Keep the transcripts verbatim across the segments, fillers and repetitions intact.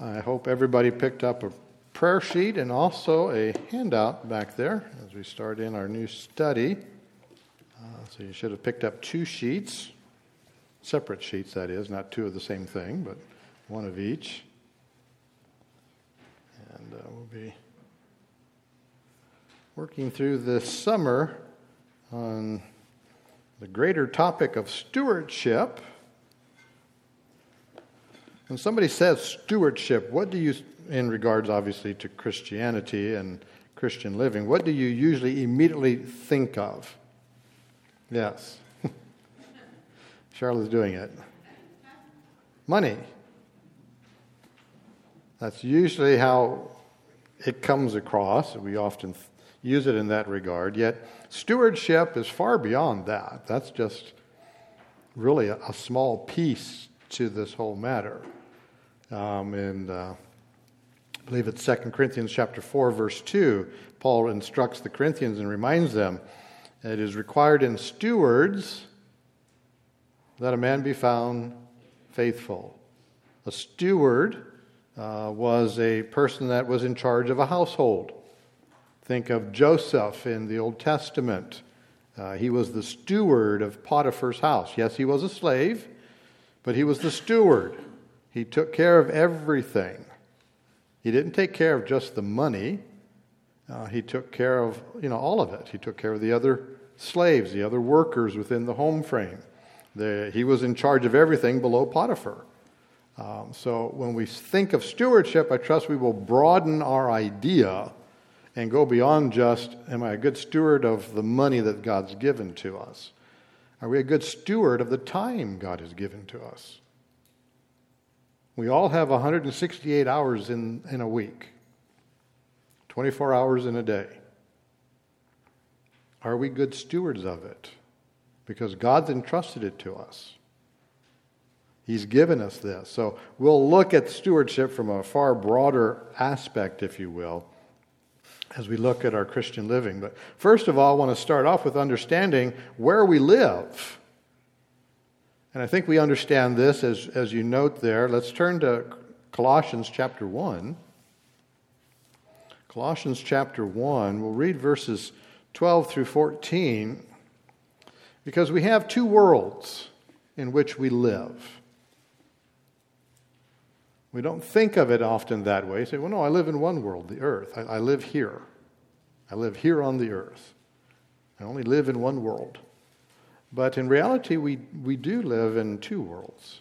I hope everybody picked up a prayer sheet and also a handout back there as we start in our new study. Uh, so you should have picked up two sheets, separate sheets that is, not two of the same thing, but one of each. And uh, we'll be working through this summer on the greater topic of stewardship. When somebody says stewardship, what do you, in regards obviously to Christianity and Christian living, what do you usually immediately think of? Yes. Charlotte's doing it. Money. That's usually how it comes across. We often use it in that regard. Yet stewardship is far beyond that. That's just really a, a small piece to this whole matter. Um, and uh, I believe it's Second Corinthians chapter four, verse two. Paul instructs the Corinthians and reminds them, it is required in stewards that a man be found faithful. A steward uh, was a person that was in charge of a household. Think of Joseph in the Old Testament. Uh, he was the steward of Potiphar's house. Yes, he was a slave, but he was the steward. He took care of everything. He didn't take care of just the money. Uh, he took care of, you know, all of it. He took care of the other slaves, the other workers within the home frame. The, he was in charge of everything below Potiphar. Um, so when we think of stewardship, I trust we will broaden our idea and go beyond just, am I a good steward of the money that God's given to us? Are we a good steward of the time God has given to us? We all have one hundred sixty-eight hours in, in a week, twenty-four hours in a day. Are we good stewards of it? Because God's entrusted it to us. He's given us this. So we'll look at stewardship from a far broader aspect, if you will, as we look at our Christian living. But first of all, I want to start off with understanding where we live. And I think we understand this as, as you note there. Let's turn to Colossians chapter one. Colossians chapter one, we'll read verses twelve through fourteen, because we have two worlds in which we live. We don't think of it often that way. You say, well, no, I live in one world, the earth. I, I live here. I live here on the earth. I only live in one world. But in reality, we, we do live in two worlds.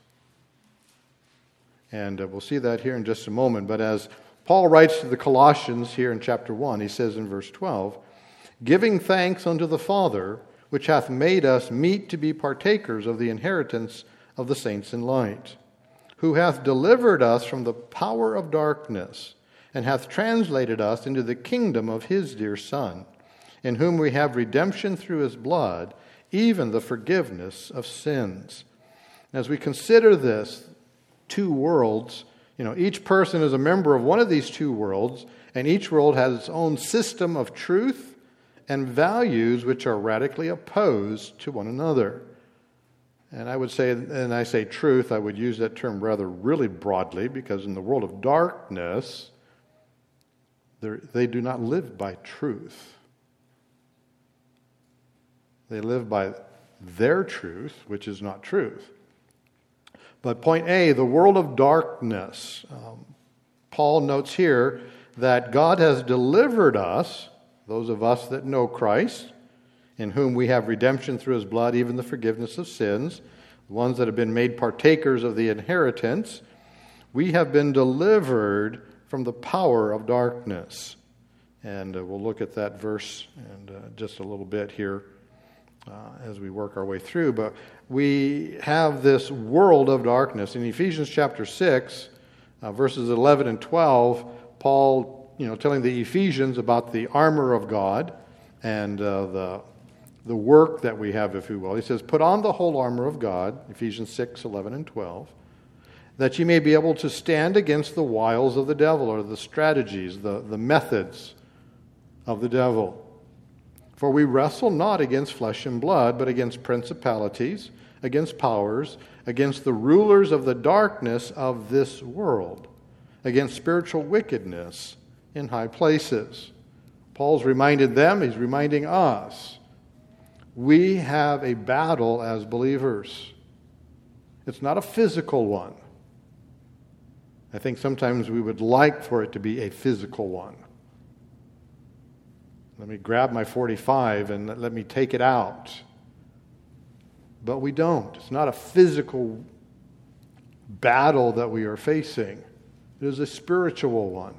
And uh, we'll see that here in just a moment. But as Paul writes to the Colossians here in chapter one, he says in verse twelve, giving thanks unto the Father, which hath made us meet to be partakers of the inheritance of the saints in light, who hath delivered us from the power of darkness, and hath translated us into the kingdom of his dear Son, in whom we have redemption through his blood, even the forgiveness of sins. As we consider this, two worlds, you know, each person is a member of one of these two worlds, and each world has its own system of truth and values which are radically opposed to one another. And I would say, and I say truth, I would use that term rather really broadly, because in the world of darkness, they do not live by truth. They live by their truth, which is not truth. But point A, the world of darkness. Um, Paul notes here that God has delivered us, those of us that know Christ, in whom we have redemption through his blood, even the forgiveness of sins, the ones that have been made partakers of the inheritance. We have been delivered from the power of darkness. And uh, we'll look at that verse in uh, just a little bit here uh, as we work our way through. But we have this world of darkness. In Ephesians chapter six, uh, verses eleven and twelve, Paul, you know, telling the Ephesians about the armor of God and uh, the the work that we have, if you will. He says, put on the whole armor of God, Ephesians six, eleven and twelve, that ye may be able to stand against the wiles of the devil, or the strategies, the, the methods of the devil. For we wrestle not against flesh and blood, but against principalities, against powers, against the rulers of the darkness of this world, against spiritual wickedness in high places. Paul's reminded them, he's reminding us, we have a battle as believers. It's not a physical one. I think sometimes we would like for it to be a physical one. Let me grab my forty-five and let me take it out. But we don't. It's not a physical battle that we are facing. It is a spiritual one.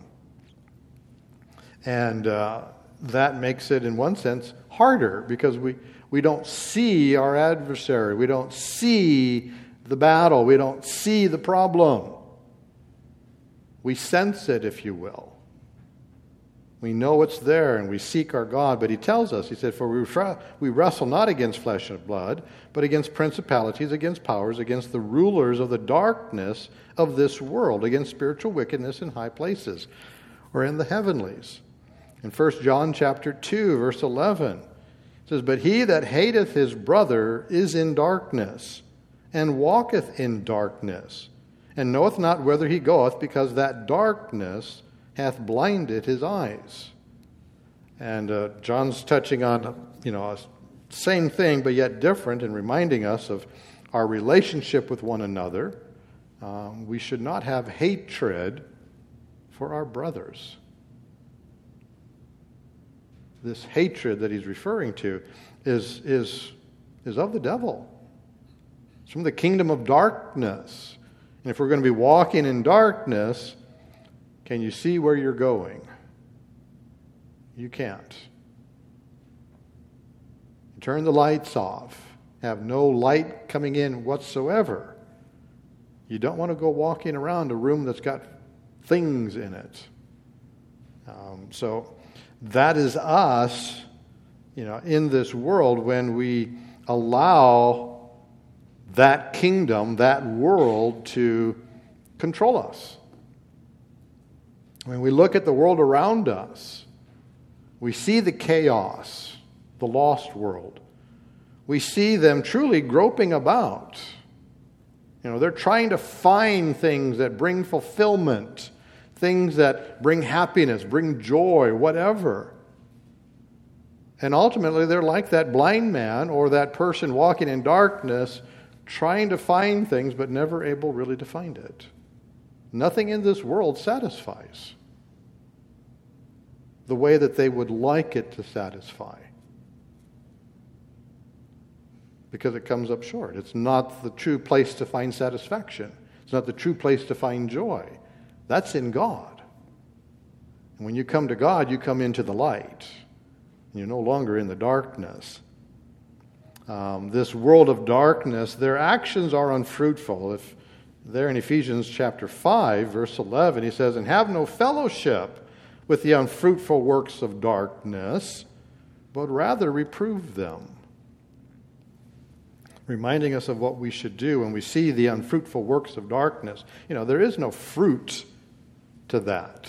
And uh, that makes it, in one sense, harder because we, we don't see our adversary. We don't see the battle. We don't see the problem. We sense it, if you will. We know it's there and we seek our God. But he tells us, he said, for we, we wrestle not against flesh and blood, but against principalities, against powers, against the rulers of the darkness of this world, against spiritual wickedness in high places, or in the heavenlies. In First John chapter two, verse eleven, it says, but he that hateth his brother is in darkness, and walketh in darkness, and knoweth not whither he goeth, because that darkness hath blinded his eyes. And uh, John's touching on, you know, a same thing, but yet different, and reminding us of our relationship with one another. Um, we should not have hatred for our brothers. This hatred that he's referring to is, is, is of the devil. It's from the kingdom of darkness. And if we're going to be walking in darkness, can you see where you're going? You can't. Turn the lights off. Have no light coming in whatsoever. You don't want to go walking around a room that's got things in it. Um, so that is us, you know, in this world when we allow that kingdom, that world to control us. When we look at the world around us, we see the chaos, the lost world. We see them truly groping about. You know, they're trying to find things that bring fulfillment, things that bring happiness, bring joy, whatever. And ultimately, they're like that blind man or that person walking in darkness, trying to find things but never able really to find it. Nothing in this world satisfies the way that they would like it to satisfy, because it comes up short. It's not the true place to find satisfaction. It's not the true place to find joy. That's in God. And when you come to God, you come into the light. You're no longer in the darkness. Um, this world of darkness, their actions are unfruitful. If there in Ephesians chapter five, verse eleven, he says, and have no fellowship with the unfruitful works of darkness, but rather reprove them. Reminding us of what we should do when we see the unfruitful works of darkness. You know, there is no fruit to that.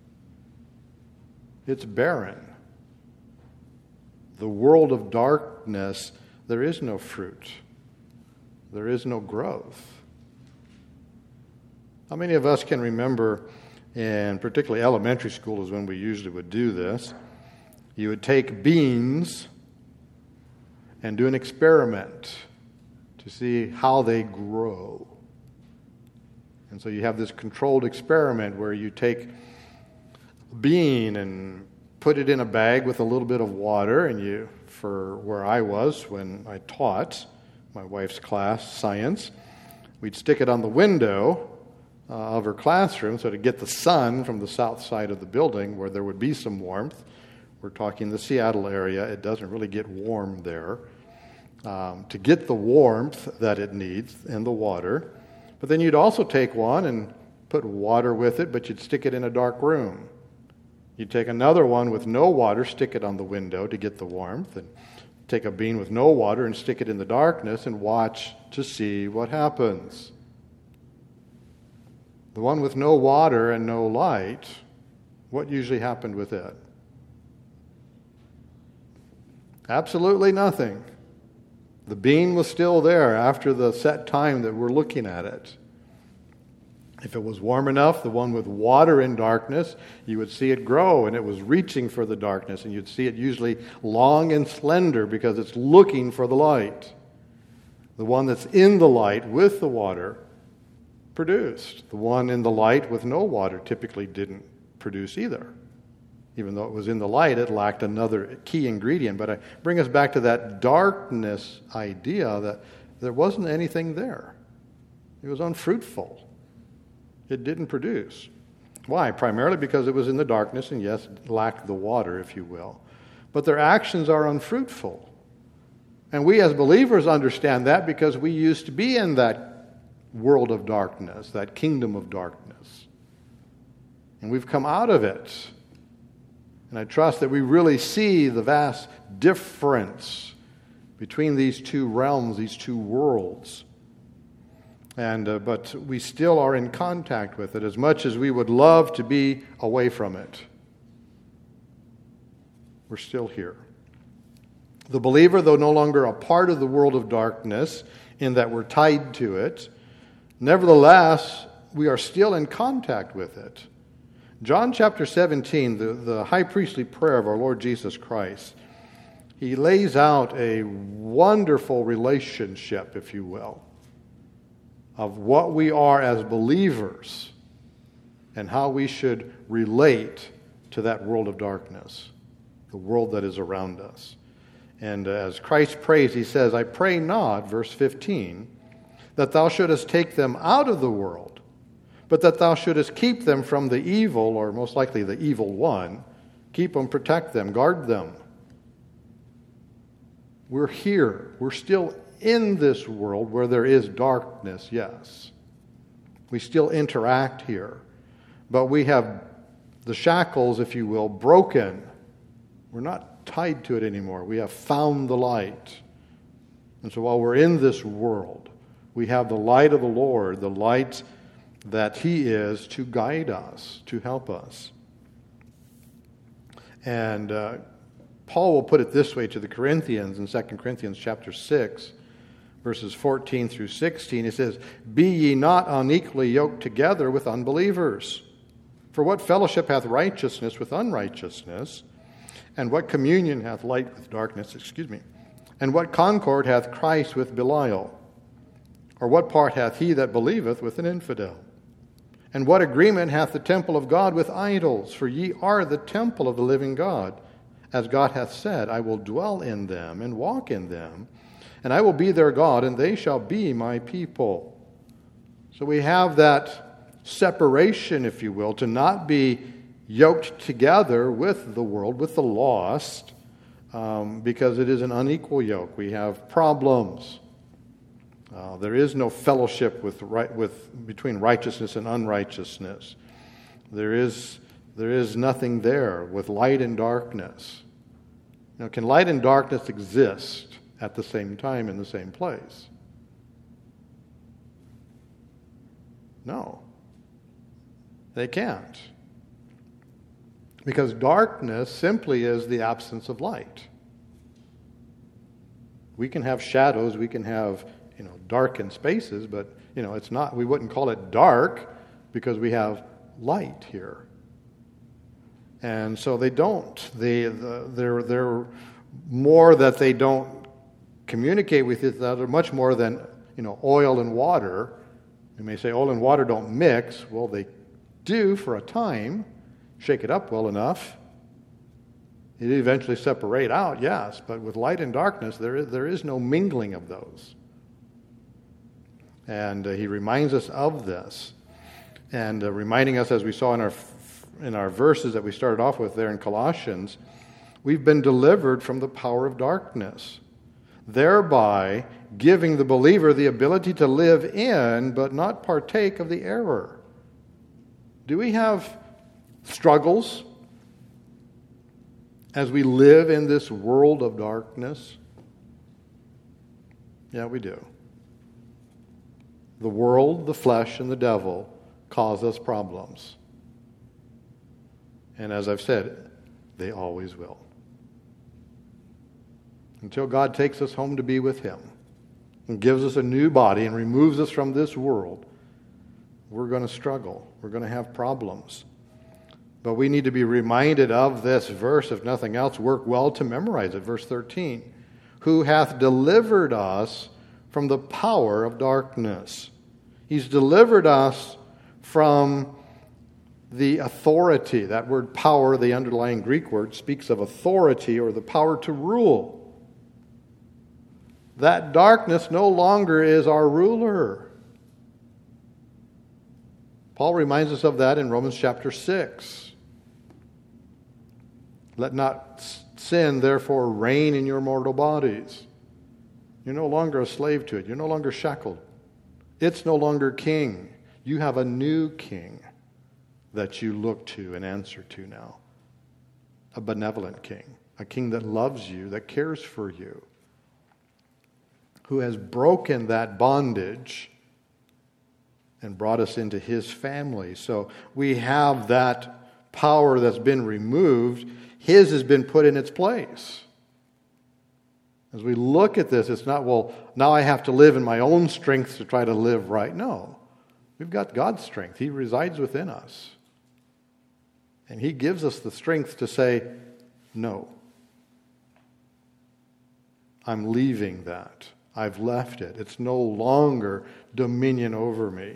It's barren. The world of darkness, there is no fruit. There is no growth. How many of us can remember, and particularly elementary school is when we usually would do this, you would take beans and do an experiment to see how they grow. And so you have this controlled experiment where you take a bean and put it in a bag with a little bit of water, and you, for where I was when I taught my wife's class, science, we'd stick it on the window uh, of her classroom so to get the sun from the south side of the building where there would be some warmth. We're talking the Seattle area. It doesn't really get warm there. Um, to get the warmth that it needs in the water. But then you'd also take one and put water with it, but you'd stick it in a dark room. You'd take another one with no water, stick it on the window to get the warmth, and take a bean with no water and stick it in the darkness and watch to see what happens. The one with no water and no light, what usually happened with it? Absolutely nothing. The bean was still there after the set time that we're looking at it. If it was warm enough, the one with water in darkness, you would see it grow, and it was reaching for the darkness, and you'd see it usually long and slender because it's looking for the light. The one that's in the light with the water produced. The one in the light with no water typically didn't produce either. Even though it was in the light, it lacked another key ingredient. But I bring us back to that darkness idea that there wasn't anything there. It was unfruitful. It didn't produce. Why? Primarily because it was in the darkness and, yes, lacked the water, if you will. But their actions are unfruitful. And we as believers understand that because we used to be in that world of darkness, that kingdom of darkness. And we've come out of it. And I trust that we really see the vast difference between these two realms, these two worlds. And uh, but we still are in contact with it as much as we would love to be away from it. We're still here. The believer, though no longer a part of the world of darkness, in that we're tied to it, nevertheless, we are still in contact with it. John chapter seventeen, the, the high priestly prayer of our Lord Jesus Christ, he lays out a wonderful relationship, if you will, of what we are as believers and how we should relate to that world of darkness, the world that is around us. And as Christ prays, he says, I pray not, verse fifteen, that thou shouldest take them out of the world, but that thou shouldest keep them from the evil, or most likely the evil one. Keep them, protect them, guard them. We're here. We're still in this world where there is darkness, yes. We still interact here. But we have the shackles, if you will, broken. We're not tied to it anymore. We have found the light. And so while we're in this world, we have the light of the Lord, the light that He is to guide us, to help us. And uh, Paul will put it this way to the Corinthians in Second Corinthians chapter six, verses fourteen through sixteen. He says, Be ye not unequally yoked together with unbelievers. For what fellowship hath righteousness with unrighteousness? And what communion hath light with darkness? Excuse me. And what concord hath Christ with Belial? Or what part hath he that believeth with an infidel? And what agreement hath the temple of God with idols? For ye are the temple of the living God. As God hath said, I will dwell in them and walk in them, and I will be their God, and they shall be my people. So we have that separation, if you will, to not be yoked together with the world, with the lost, um, because it is an unequal yoke. We have problems. Uh, there is no fellowship with right, with between righteousness and unrighteousness. There is there is nothing there with light and darkness. Now, can light and darkness exist at the same time in the same place? No, they can't. Because darkness simply is the absence of light. We can have shadows, we can have, you know, darkened spaces, but, you know, it's not, we wouldn't call it dark because we have light here. And so they don't. They, the, they're, they're more that they don't communicate with each other, much more than, you know, oil and water. You may say oil and water don't mix. Well, they do for a time. Shake it up well enough, it eventually separate out, yes, but with light and darkness, there is, there is no mingling of those. And uh, he reminds us of this, and uh, reminding us, as we saw in our in our verses that we started off with there in Colossians, we've been delivered from the power of darkness, thereby giving the believer the ability to live in but not partake of the error. Do we have struggles as we live in this world of darkness? Yeah, we do. The world, the flesh, and the devil cause us problems. And as I've said, they always will. Until God takes us home to be with Him and gives us a new body and removes us from this world, we're going to struggle. We're going to have problems. But we need to be reminded of this verse, if nothing else. Work well to memorize it. Verse thirteen. Who hath delivered us from the power of darkness. He's delivered us from the authority. That word power, the underlying Greek word, speaks of authority or the power to rule. That darkness no longer is our ruler. Paul reminds us of that in Romans chapter six. Let not sin, therefore, reign in your mortal bodies. You're no longer a slave to it. You're no longer shackled. It's no longer king. You have a new king that you look to and answer to now. A benevolent king. A king that loves you, that cares for you. Who has broken that bondage and brought us into his family. So we have that power that's been removed. His has been put in its place. As we look at this, it's not, well, now I have to live in my own strength to try to live right. No. We've got God's strength. He resides within us. And he gives us the strength to say, no. I'm leaving that. I've left it. It's no longer dominion over me.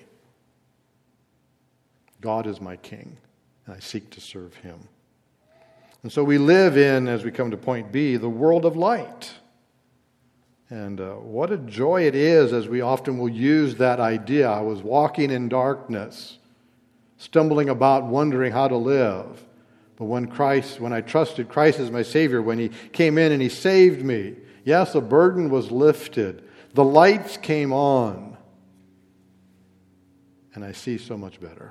God is my king, and I seek to serve him. And so we live in, as we come to point B, the world of light. And uh, what a joy it is, as we often will use that idea. I was walking in darkness, stumbling about, wondering how to live. But when Christ, when I trusted Christ as my Savior, when he came in and he saved me, yes, a burden was lifted. The lights came on. And I see so much better.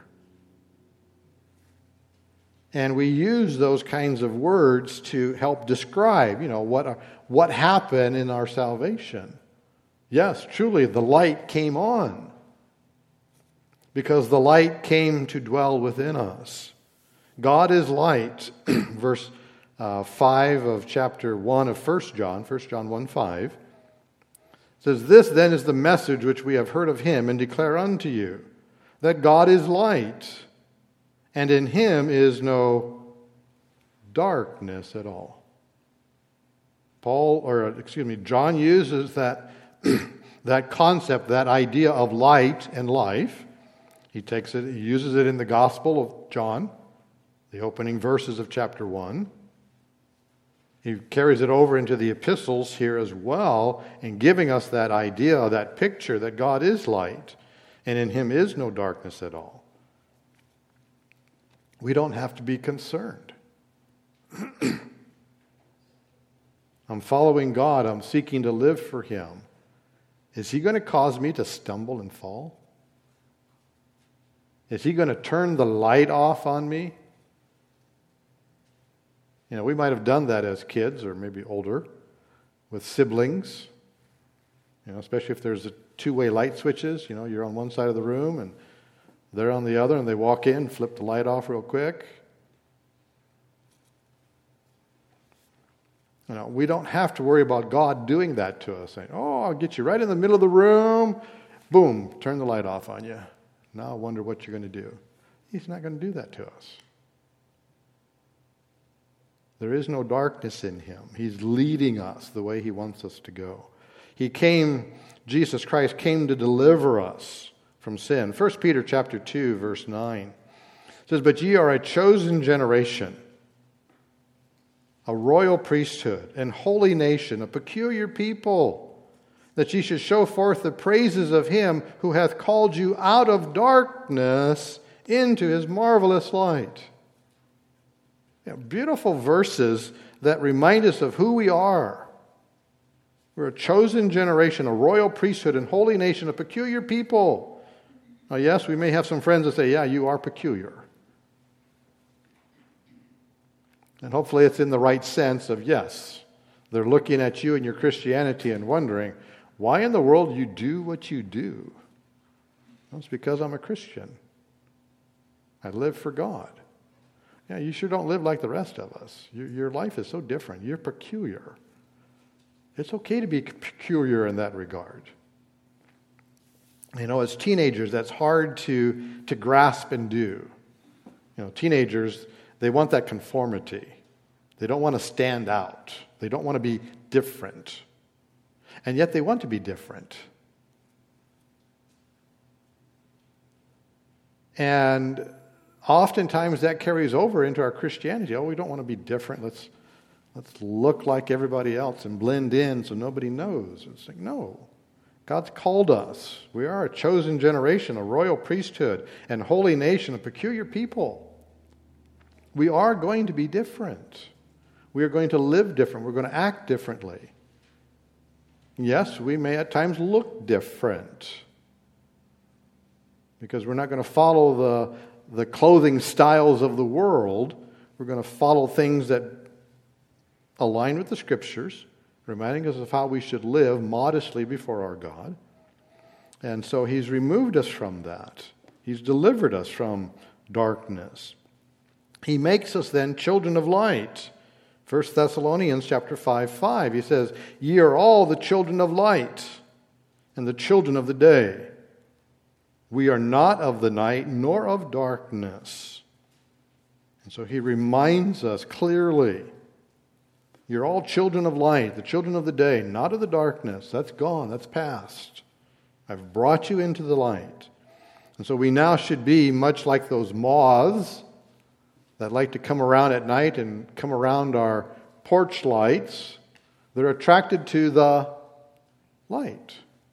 And we use those kinds of words to help describe, you know, what, what happened in our salvation. Yes, truly, the light came on. Because the light came to dwell within us. God is light. Verse uh, five of chapter one of First John, First John one five, says, This then is the message which we have heard of him and declare unto you, that God is light, and in him is no darkness at all. Paul, or excuse me, John uses that, that concept, that idea of light and life. He takes it, he uses it in the Gospel of John, the opening verses of chapter one. He carries it over into the epistles here as well, and giving us that idea, that picture that God is light, and in him is no darkness at all. We don't have to be concerned. I'm following God. I'm seeking to live for him. Is he going to cause me to stumble and fall? Is he going to turn the light off on me? You know, we might have done that as kids or maybe older with siblings. You know, especially if there's a two-way light switches. You know, you're on one side of the room and they're on the other, and they walk in, flip the light off real quick. You know, we don't have to worry about God doing that to us, saying, oh, I'll get you right in the middle of the room, boom, turn the light off on you. Now I wonder what you're going to do. He's not going to do that to us. There is no darkness in him. He's leading us the way he wants us to go. He came, Jesus Christ came to deliver us from sin. First Peter chapter two, verse nine says, But ye are a chosen generation, a royal priesthood, and holy nation, a peculiar people, that ye should show forth the praises of him who hath called you out of darkness into his marvelous light. You know, beautiful verses that remind us of who we are. We're a chosen generation, a royal priesthood, and holy nation, a peculiar people. Now, yes, we may have some friends that say, yeah, you are peculiar. And hopefully it's in the right sense of, yes, they're looking at you and your Christianity and wondering, why in the world you do what you do? Well, it's because I'm a Christian. I live for God. Yeah, you sure don't live like the rest of us. Your, your life is so different. You're peculiar. It's okay to be peculiar in that regard. You know, as teenagers, that's hard to, to grasp and do. You know, teenagers, they want that conformity. They don't want to stand out. They don't want to be different. And yet they want to be different. And oftentimes that carries over into our Christianity. Oh, we don't want to be different. Let's, let's look like everybody else and blend in so nobody knows. It's like, no. God's called us. We are a chosen generation, a royal priesthood, and holy nation, a peculiar people. We are going to be different. We are going to live different. We're going to act differently. Yes, we may at times look different because we're not going to follow the, the clothing styles of the world. We're going to follow things that align with the Scriptures, reminding us of how we should live modestly before our God. And so He's removed us from that. He's delivered us from darkness. He makes us then children of light. First Thessalonians chapter five, five, he says, "Ye are all the children of light and the children of the day. We are not of the night nor of darkness." And so he reminds us clearly, you're all children of light, the children of the day, not of the darkness. That's gone, that's past. I've brought you into the light. And so we now should be much like those moths that like to come around at night and come around our porch lights. They're attracted to the light.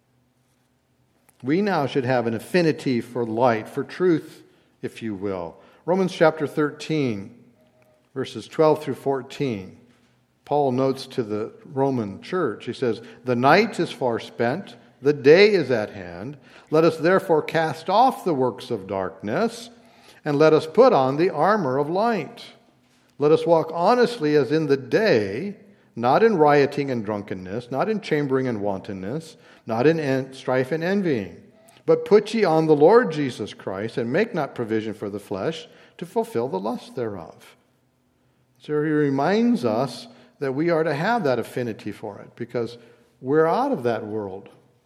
We now should have an affinity for light, for truth, if you will. Romans chapter thirteen, verses twelve through fourteen. Paul notes to the Roman church, he says, "The night is far spent, the day is at hand. Let us therefore cast off the works of darkness, and let us put on the armor of light. Let us walk honestly as in the day, not in rioting and drunkenness, not in chambering and wantonness, not in en- strife and envying. But put ye on the Lord Jesus Christ, and make not provision for the flesh to fulfill the lust thereof." So he reminds us that we are to have that affinity for it, because we're out of that world.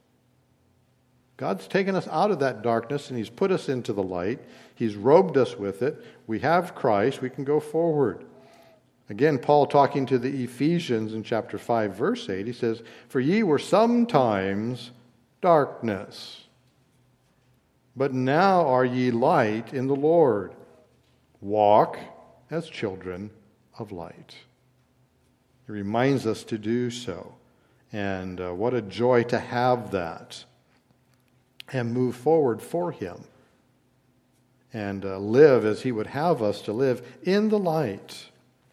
God's taken us out of that darkness, and He's put us into the light. He's robed us with it. We have Christ. We can go forward. Again, Paul talking to the Ephesians in chapter five, verse eight, he says, "For ye were sometimes darkness, but now are ye light in the Lord. Walk as children of light." He reminds us to do so. And uh, what a joy to have that and move forward for Him and uh, live as He would have us to live in the light.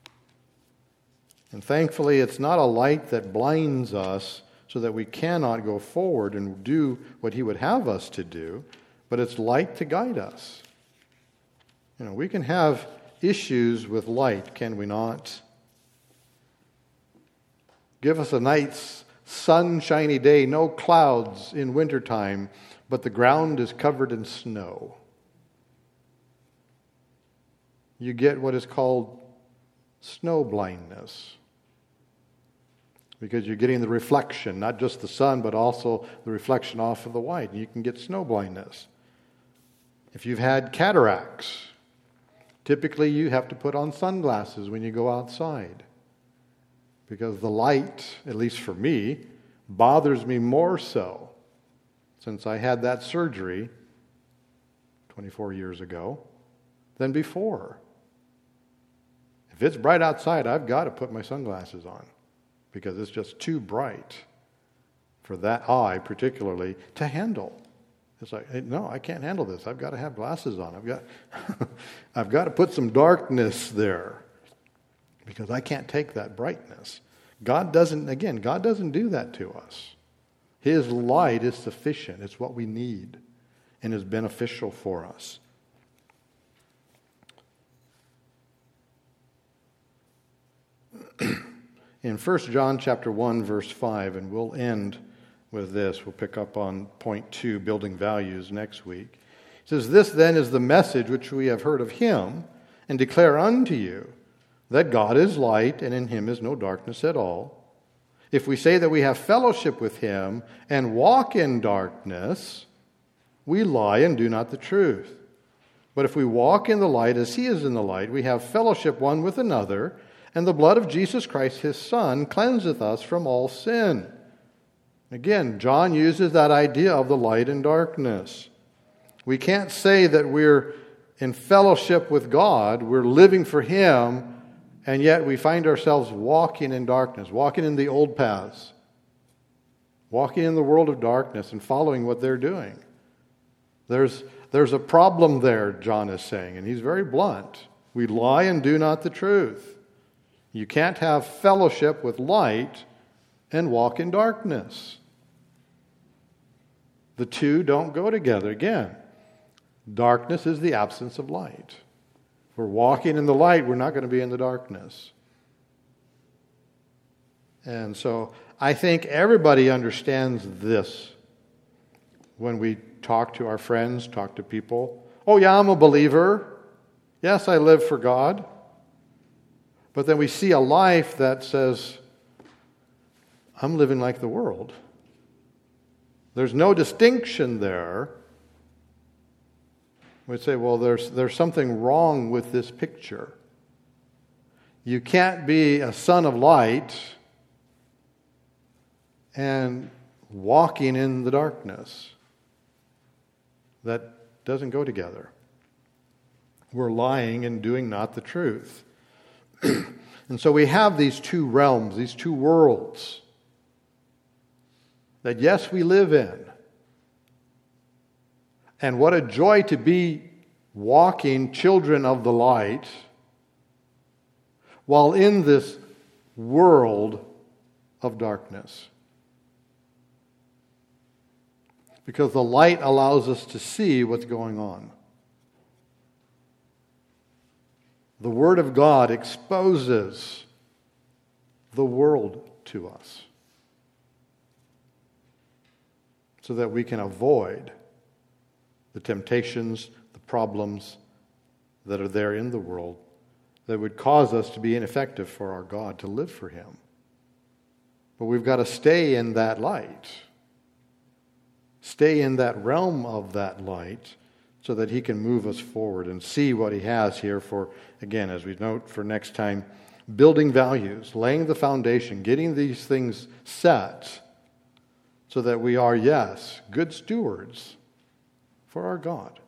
And thankfully, it's not a light that blinds us so that we cannot go forward and do what He would have us to do, but it's light to guide us. You know, we can have issues with light, can we not? Give us a nice sunshiny day, no clouds in wintertime, but the ground is covered in snow. You get what is called snow blindness, because you're getting the reflection, not just the sun, but also the reflection off of the white, and you can get snow blindness. If you've had cataracts, typically you have to put on sunglasses when you go outside, because the light, at least for me, bothers me more so since I had that surgery twenty-four years ago than before. If it's bright outside, I've got to put my sunglasses on because it's just too bright for that eye particularly to handle. It's like, hey, no, I can't handle this. I've got to have glasses on. I've got, I've got to put some darkness there because I can't take that brightness. God doesn't, again, God doesn't do that to us. His light is sufficient. It's what we need and is beneficial for us. In First John chapter one, verse five, and we'll end with this. We'll pick up on point two, building values, next week. It says, "This then is the message which we have heard of Him, and declare unto you, that God is light, and in Him is no darkness at all. If we say that we have fellowship with Him, and walk in darkness, we lie and do not the truth. But if we walk in the light as he is in the light, we have fellowship one with another, and the blood of Jesus Christ, his Son, cleanseth us from all sin. Again, John uses that idea of the light and darkness. We can't say that we're in fellowship with God, we're living for him, and yet we find ourselves walking in darkness, walking in the old paths, walking in the world of darkness and following what they're doing. There's, there's a problem there, John is saying, and he's very blunt. We lie and do not the truth. You can't have fellowship with light and walk in darkness. The two don't go together. Again, darkness is the absence of light. If we're walking in the light, we're not going to be in the darkness. And so I think everybody understands this when we talk to our friends, talk to people. Oh yeah, I'm a believer. Yes, I live for God. But then we see a life that says, I'm living like the world. There's no distinction there. We'd say, well, there's, there's something wrong with this picture. You can't be a son of light and walking in the darkness. That doesn't go together. We're lying and doing not the truth. And so we have these two realms, these two worlds that, yes, we live in. And what a joy to be walking children of the light while in this world of darkness. Because the light allows us to see what's going on. The Word of God exposes the world to us so that we can avoid the temptations, the problems that are there in the world that would cause us to be ineffective for our God, to live for him. But we've got to stay in that light. Stay in that realm of that light so that he can move us forward and see what he has here for, again, as we note for next time, building values, laying the foundation, getting these things set so that we are, yes, good stewards for our God.